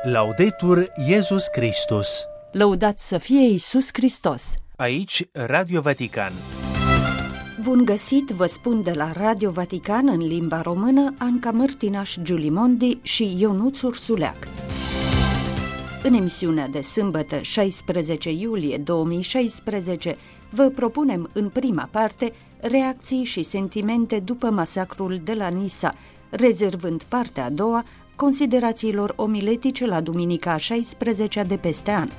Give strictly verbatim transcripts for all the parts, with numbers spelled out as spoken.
Laudetur Jesus Christus. Lăudat să fie Iisus Hristos! Aici Radio Vatican. Bun găsit, vă spun de la Radio Vatican în limba română Anca Mărtinaș Giulimondi și Ionuț Ursuleac. În emisiunea de sâmbătă, șaisprezece iulie două mii șaisprezece, vă propunem în prima parte reacții și sentimente după masacrul de la Nisa, rezervând partea a doua considerațiilor omiletice la duminica a șaisprezecea de peste an.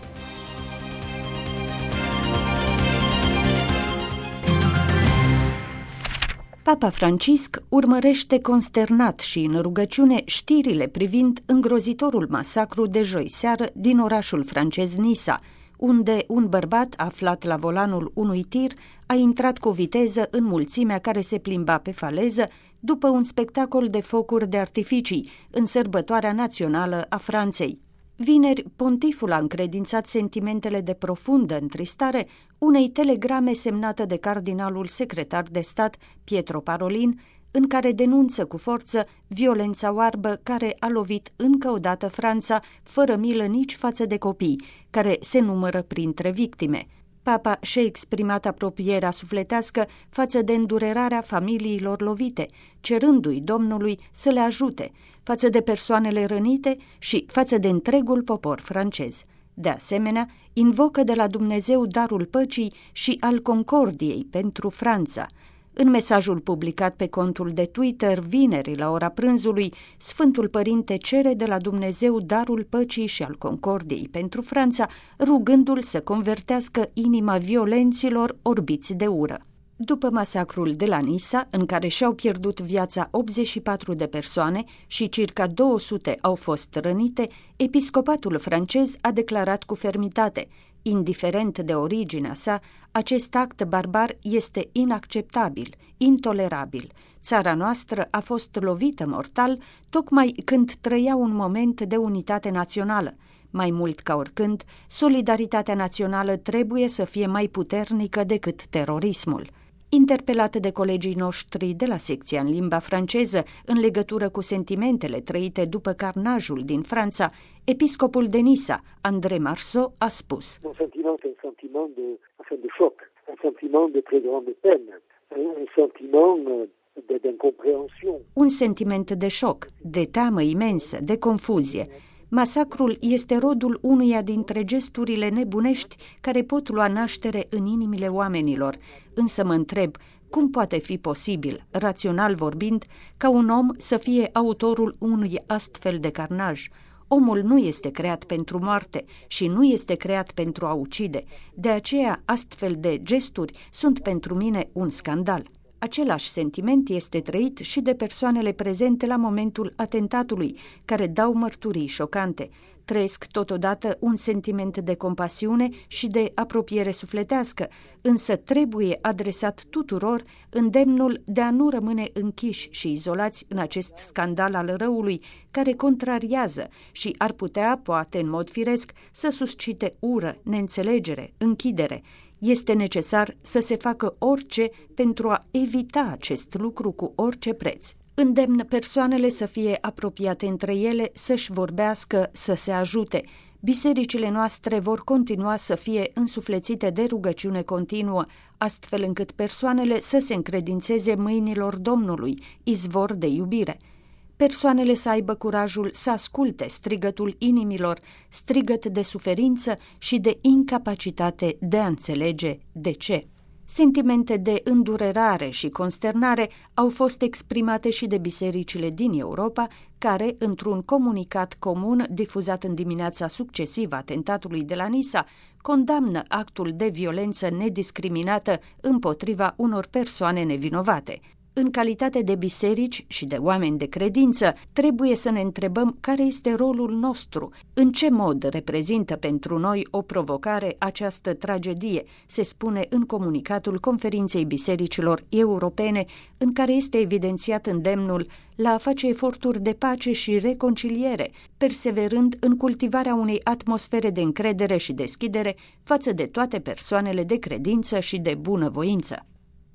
Papa Francisc urmărește consternat și în rugăciune știrile privind îngrozitorul masacru de joi seară din orașul francez Nisa, unde un bărbat aflat la volanul unui tir a intrat cu viteză în mulțimea care se plimba pe faleză după un spectacol de focuri de artificii în sărbătoarea națională a Franței. Vineri, pontiful a încredințat sentimentele de profundă întristare unei telegrame semnată de cardinalul secretar de stat Pietro Parolin, în care denunță cu forță violența oarbă care a lovit încă o dată Franța, fără milă nici față de copii, care se numără printre victime. Papa și-a exprimat apropierea sufletească față de îndurerarea familiilor lovite, cerându-i Domnului să le ajute, față de persoanele rănite și față de întregul popor francez. De asemenea, invocă de la Dumnezeu darul păcii și al concordiei pentru Franța. În mesajul publicat pe contul de Twitter vineri la ora prânzului, Sfântul Părinte cere de la Dumnezeu darul păcii și al concordiei pentru Franța, rugându-l să convertească inima violenților orbiți de ură. După masacrul de la Nisa, în care și-au pierdut viața optzeci și patru de persoane și circa două sute au fost rănite, episcopatul francez a declarat cu fermitate: indiferent de originea sa, acest act barbar este inacceptabil, intolerabil. Țara noastră a fost lovită mortal tocmai când trăia un moment de unitate națională. Mai mult ca oricând, solidaritatea națională trebuie să fie mai puternică decât terorismul. Interpelat de colegii noștri de la secția în limba franceză în legătură cu sentimentele trăite după carnajul din Franța, episcopul de Nisa, André Marceau, a spus: Un sentiment, un sentiment de, de șoc, un sentiment de très grande peine, un sentiment de, de incompréhension. Un sentiment de șoc, de teamă imensă, de confuzie. Masacrul este rodul unuia dintre gesturile nebunești care pot lua naștere în inimile oamenilor. Însă mă întreb, cum poate fi posibil, rațional vorbind, ca un om să fie autorul unui astfel de carnaj? Omul nu este creat pentru moarte și nu este creat pentru a ucide. De aceea, astfel de gesturi sunt pentru mine un scandal. Același sentiment este trăit și de persoanele prezente la momentul atentatului, care dau mărturii șocante. Trăiesc totodată un sentiment de compasiune și de apropiere sufletească, însă trebuie adresat tuturor îndemnul de a nu rămâne închiși și izolați în acest scandal al răului, care contrariază și ar putea, poate în mod firesc, să suscite ură, neînțelegere, închidere. Este necesar să se facă orice pentru a evita acest lucru cu orice preț. Îndemn persoanele să fie apropiate între ele, să-și vorbească, să se ajute. Bisericile noastre vor continua să fie însuflețite de rugăciune continuă, astfel încât persoanele să se încredințeze mâinilor Domnului, izvor de iubire. Persoanele să aibă curajul să asculte strigătul inimilor, strigăt de suferință și de incapacitate de a înțelege de ce. Sentimente de îndurerare și consternare au fost exprimate și de bisericile din Europa, care, într-un comunicat comun difuzat în dimineața succesivă atentatului de la Nisa, condamnă actul de violență nediscriminată împotriva unor persoane nevinovate. În calitate de biserici și de oameni de credință, trebuie să ne întrebăm care este rolul nostru, în ce mod reprezintă pentru noi o provocare această tragedie, se spune în comunicatul Conferinței Bisericilor Europene, în care este evidențiat îndemnul la a face eforturi de pace și reconciliere, perseverând în cultivarea unei atmosfere de încredere și deschidere față de toate persoanele de credință și de bunăvoință.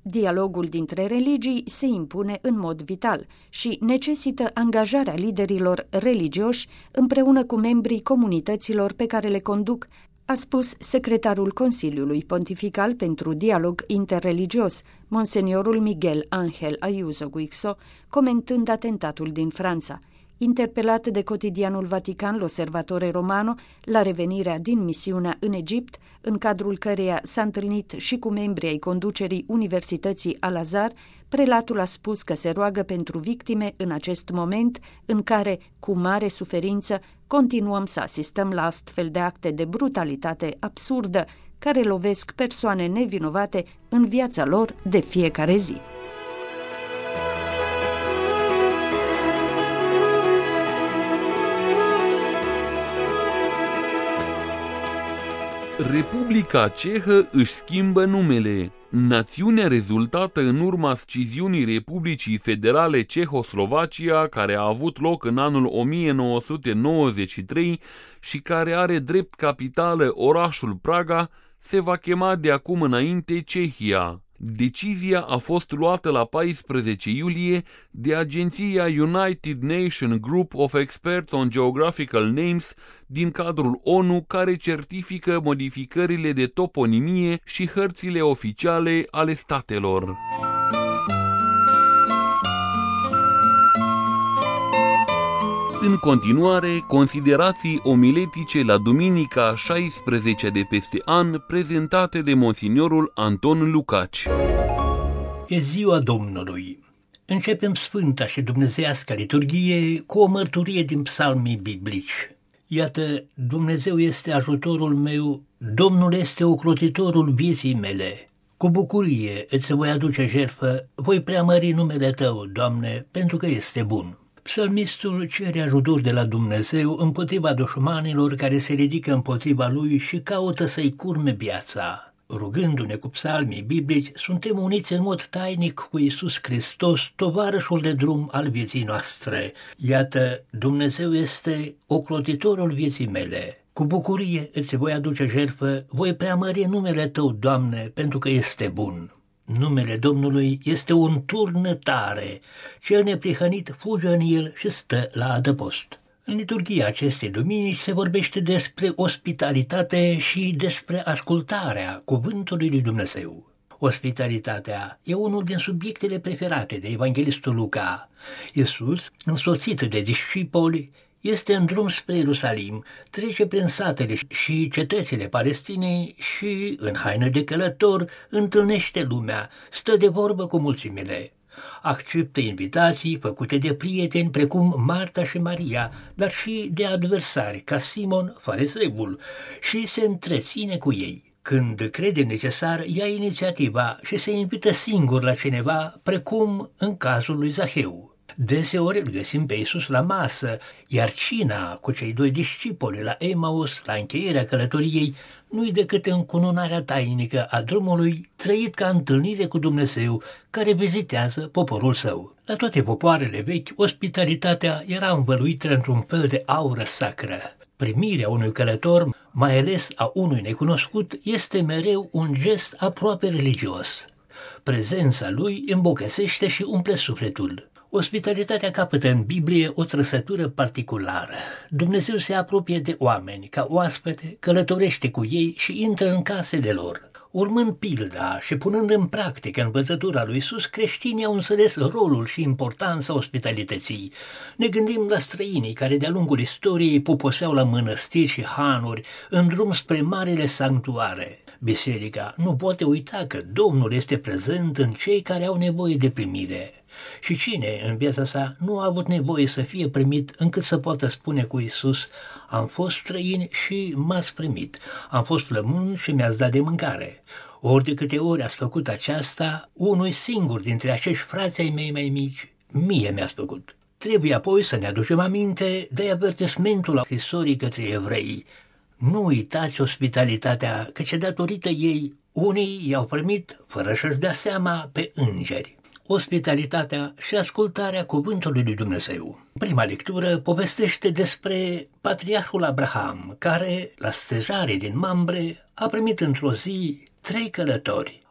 Dialogul dintre religii se impune în mod vital și necesită angajarea liderilor religioși împreună cu membrii comunităților pe care le conduc, a spus secretarul Consiliului Pontifical pentru Dialog Interreligios, Monseniorul Miguel Ángel Ayuso Guixo, comentând atentatul din Franța. Interpelat de cotidianul Vatican L'Osservatore Romano la revenirea din misiunea în Egipt, în cadrul căreia s-a întâlnit și cu membrii ai conducerii Universității Al-Azhar, prelatul a spus că se roagă pentru victime în acest moment în care, cu mare suferință, continuăm să asistăm la astfel de acte de brutalitate absurdă care lovesc persoane nevinovate în viața lor de fiecare zi. Republica Cehă își schimbă numele. Națiunea rezultată în urma sciziunii Republicii Federale Cehoslovacia, care a avut loc în anul o mie nouă sute nouăzeci și trei și care are drept capitală orașul Praga, se va chema de acum înainte Cehia. Decizia a fost luată la paisprezece iulie de agenția United Nations Group of Experts on Geographical Names din cadrul O N U, care certifică modificările de toponimie și hărțile oficiale ale statelor. În continuare, considerații omiletice la duminica a șaisprezecea de peste an, prezentate de Monsignorul Anton Lucaci. E ziua Domnului. Începem sfânta și dumnezeiască liturghie cu o mărturie din psalmii biblici. Iată, Dumnezeu este ajutorul meu, Domnul este ocrotitorul vieții mele. Cu bucurie îți voi aduce jertfă, voi preamări numele Tău, Doamne, pentru că este bun. Psalmistul cere ajutor de la Dumnezeu împotriva dușmanilor care se ridică împotriva lui și caută să-i curme viața. Rugându-ne cu psalmii biblici, suntem uniți în mod tainic cu Iisus Hristos, tovarășul de drum al vieții noastre. Iată, Dumnezeu este ocrotitorul vieții mele. Cu bucurie îți voi aduce jertfă, voi preamări numele Tău, Doamne, pentru că este bun. Numele Domnului este un turn tare, cel neprihănit fuge în el și stă la adăpost. În liturghia acestei duminici se vorbește despre ospitalitate și despre ascultarea cuvântului lui Dumnezeu. Ospitalitatea e unul din subiectele preferate de evanghelistul Luca. Iisus, însoțit de discipoli, este în drum spre Ierusalim, trece prin satele și cetățile Palestinei și, în haină de călător, întâlnește lumea, stă de vorbă cu mulțimile. Acceptă invitații făcute de prieteni precum Marta și Maria, dar și de adversari ca Simon, fariseul, și se întreține cu ei. Când crede necesar, ia inițiativa și se invită singur la cineva, precum în cazul lui Zaheu. Deseori îl găsim pe Iisus la masă, iar cina cu cei doi discipoli la Emaus, la încheierea călătoriei, nu-i decât încununarea tainică a drumului trăit ca întâlnire cu Dumnezeu, care vizitează poporul său. La toate popoarele vechi, ospitalitatea era învăluită într-un fel de aură sacră. Primirea unui călător, mai ales a unui necunoscut, este mereu un gest aproape religios. Prezența lui îmbogățește și umple sufletul. Ospitalitatea capătă în Biblie o trăsătură particulară. Dumnezeu se apropie de oameni ca oaspete, călătorește cu ei și intră în casele lor. Urmând pilda și punând în practică învățătura lui Iisus, creștinii au înțeles rolul și importanța ospitalității. Ne gândim la străinii care de-a lungul istoriei poposeau la mănăstiri și hanuri în drum spre marele sanctuare. Biserica nu poate uita că Domnul este prezent în cei care au nevoie de primire. Și cine în viața sa nu a avut nevoie să fie primit încât să poată spune cu Iisus: am fost străin și m-ați primit, am fost flămând și mi-ați dat de mâncare. Ori de câte ori ați făcut aceasta unui singur dintre acești frați ai mei mai mici, mie mi-ați făcut. Trebuie apoi să ne aducem aminte de avertismentul scrisorii către evrei. Nu uitați ospitalitatea, căci datorită ei unii i-au primit fără să-și dea seama pe îngeri. Ospitalitatea și ascultarea cuvântului lui Dumnezeu. Prima lectură povestește despre patriarhul Abraham, care, la stejare din Mamre, a primit într-o zi trei călători.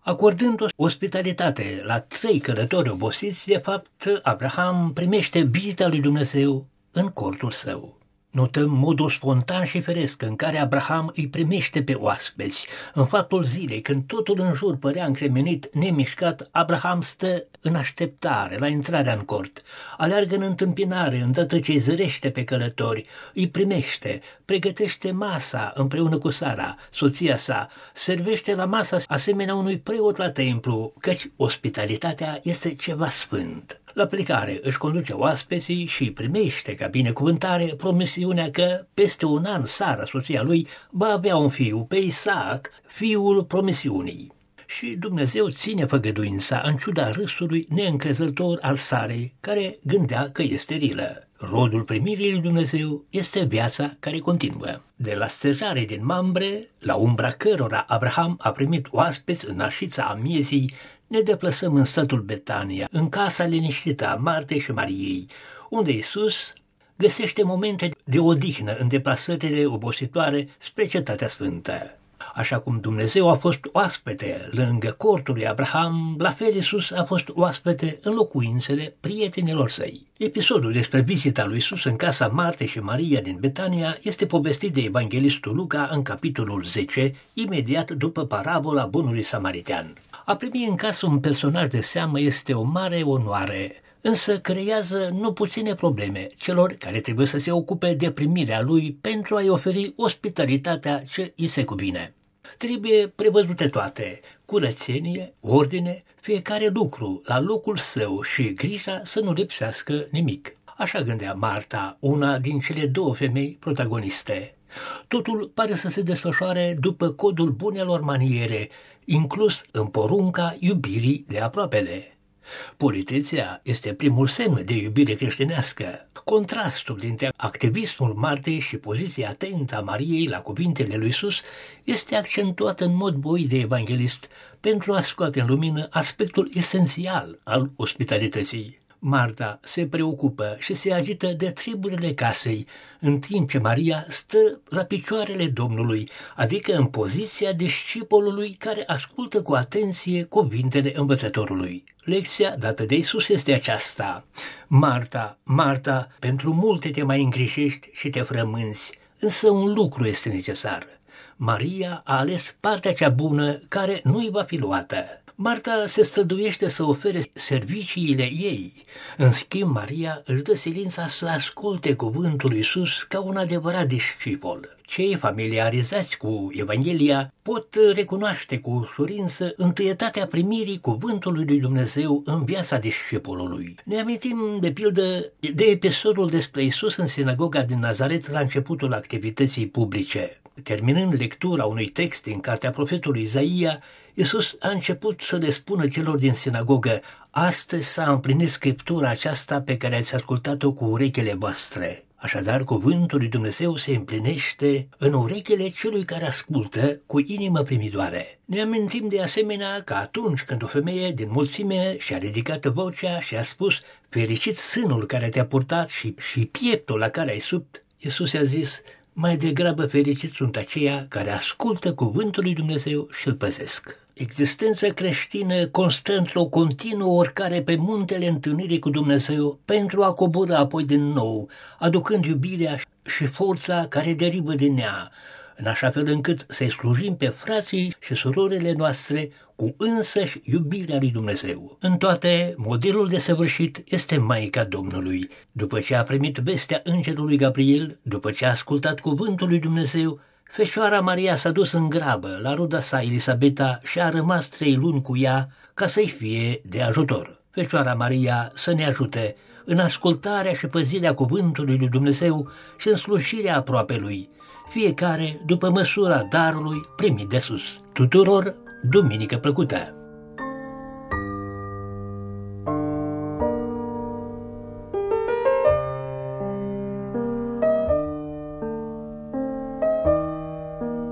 Acordând ospitalitate la trei călători obosiți, de fapt, Abraham primește vizita lui Dumnezeu în cortul său. Notăm modul spontan și firesc în care Abraham îi primește pe oaspeți. În faptul zilei, când totul în jur părea încremenit, nemișcat, Abraham stă în așteptare la intrarea în cort. Aleargă în întâmpinare, îndată ce îi zărește pe călători, îi primește, pregătește masa împreună cu Sara, soția sa, servește la masa asemenea unui preot la templu, căci ospitalitatea este ceva sfânt. La plecare își conduce oaspeții și primește ca binecuvântare promisiunea că peste un an Sara, soția lui, va avea un fiu, pe Isaac, fiul promisiunii. Și Dumnezeu ține făgăduința în ciuda râsului neîncrezător al Sarei, care gândea că e sterilă. Rodul primirii lui Dumnezeu este viața care continuă. De la stejare din Mamre, la umbra cărora Abraham a primit oaspeți în așița amiezii, ne deplasăm în satul Betania, în casa liniștită a Martei și Mariei, unde Iisus găsește momente de odihnă în deplasările obositoare spre Cetatea Sfântă. Așa cum Dumnezeu a fost oaspete lângă cortul lui Abraham, la fel Iisus a fost oaspete în locuințele prietenilor săi. Episodul despre vizita lui Iisus în casa Martei și Maria din Betania este povestit de evanghelistul Luca în capitolul zece, imediat după parabola bunului samaritean. A primi în casă un personaj de seamă este o mare onoare, însă creează nu puține probleme celor care trebuie să se ocupe de primirea lui pentru a-i oferi ospitalitatea ce îi se cuvine. Trebuie prevăzute toate, curățenie, ordine, fiecare lucru la locul său și grija să nu lipsească nimic. Așa gândea Marta, una din cele două femei protagoniste. Totul pare să se desfășoare după codul bunelor maniere, inclus în porunca iubirii de aproapele. Politețea este primul semn de iubire creștinească. Contrastul dintre activismul Martei și poziția atentă a Mariei la cuvintele lui Iisus este accentuat în mod voit de evanghelist pentru a scoate în lumină aspectul esențial al ospitalității. Marta se preocupă și se agită de treburile casei, în timp ce Maria stă la picioarele Domnului, adică în poziția discipolului care ascultă cu atenție cuvintele învățătorului. Lecția dată de Iisus este aceasta: Marta, Marta, pentru multe te mai îngrijești și te frămânți, însă un lucru este necesar. Maria a ales partea cea bună care nu îi va fi luată. Marta se străduiește să ofere serviciile ei. În schimb, Maria își dă silința să asculte cuvântul lui Iisus ca un adevărat discipol. Cei familiarizați cu Evanghelia pot recunoaște cu ușurință întâietatea primirii cuvântului lui Dumnezeu în viața discipolului. Ne amintim, de pildă, de episodul despre Iisus în sinagoga din Nazaret la începutul activității publice. Terminând lectura unui text din cartea profetului Isaia, Iisus a început să le spună celor din sinagogă: astăzi s-a împlinit scriptura aceasta pe care ați ascultat-o cu urechile voastre. Așadar, cuvântul lui Dumnezeu se împlinește în urechile celui care ascultă cu inimă primitoare. Ne amintim de asemenea că atunci când o femeie din mulțime și-a ridicat vocea și a spus: fericit sânul care te-a purtat și, și pieptul la care ai subt, Iisus i-a zis: mai degrabă fericiți sunt aceia care ascultă cuvântul lui Dumnezeu și îl păzesc. Existența creștină constă într-o continuă urcare pe muntele întâlnirii cu Dumnezeu pentru a coborî apoi din nou, aducând iubirea și forța care derivă din ea, în așa fel încât să-i slujim pe frații și surorile noastre cu însăși iubirea lui Dumnezeu. În toate, modelul desăvârșit este Maica Domnului. După ce a primit vestea îngerului Gabriel, după ce a ascultat cuvântul lui Dumnezeu, Fecioara Maria s-a dus în grabă la ruda sa Elisabeta și a rămas trei luni cu ea ca să-i fie de ajutor. Fecioara Maria să ne ajute în ascultarea și păzirea cuvântului lui Dumnezeu și în slujirea aproapelui, fiecare după măsura darului primit de sus. Tuturor, duminică plăcută!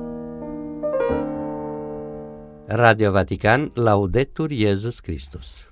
Radio Vatican, Laudetur Jesus Christus.